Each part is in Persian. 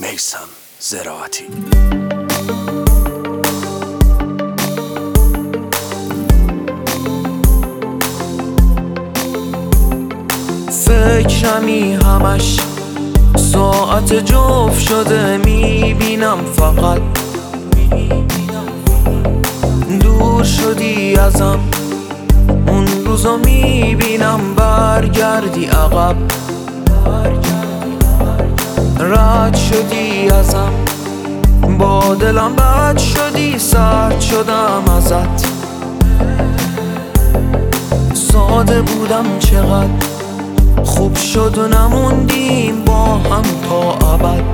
میثم زراعتی. فکرمی همش ساعت جفت شده، میبینم فقط دور شدی ازم. اون روزا میبینم برگردی عقب، رد شدی ازم. با دلم بد شدی، سرد شدم ازت. ساده بودم چقدر خوب شد و نموندیم با هم تا ابد.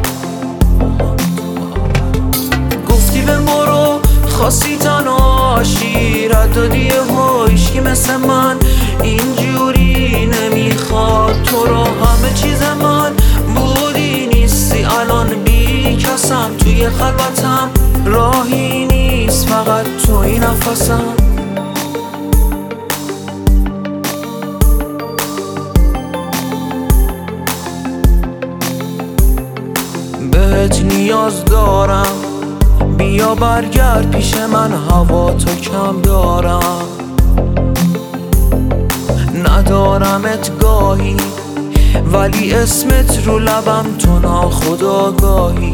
گفتی به برو، خواستی تنها شیرت دادی هیچکی مثل من اینجوری نمیخواد تو رو. همه چیز من بودی نیستی، الان بی کسم توی خلوتم. راهی نیست فقط توی نفسم. بهت نیاز دارم، بیا برگرد پیش من، هوا تو کم دارم. ندارمت گاهی ولی اسمت رو لبم، تو ناخودآگاهی.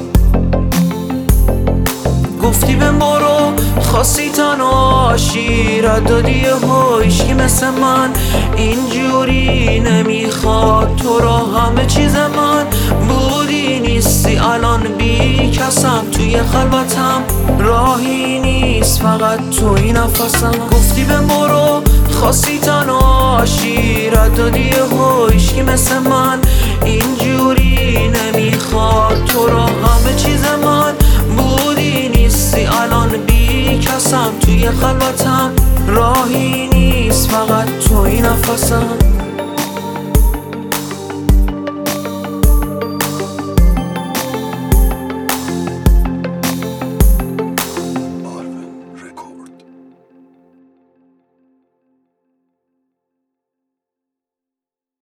گفتی به برو، خواستی تنها شیرت دادی هیچکی مثل من اینجوری نمیخواد تو رو. همه چیز من بودی نیستی، الان بی کسم توی خلوتم. راهی نیست فقط توی نفسم. گفتی به برو، خواستی تنها شیرت دادی هیچکی مثل من اینجوری نمیخواد تو رو. همه چیز من بودی نیستی، الان بی کسم توی خلوتم. راهی نیست فقط توی نفسم.